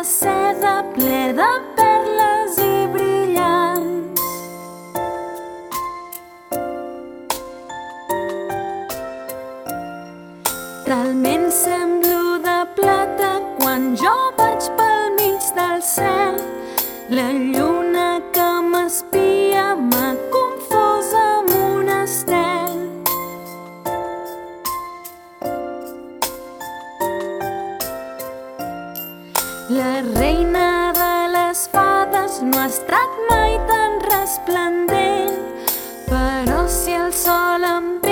seda ple de perles i brillants. Talment semblo de plata quan jo vaig pel mig del cel. La lluna que m'espia m'ha confós amb un estel. La reina de les fades no ha estat mai tan resplendent, però si el sol em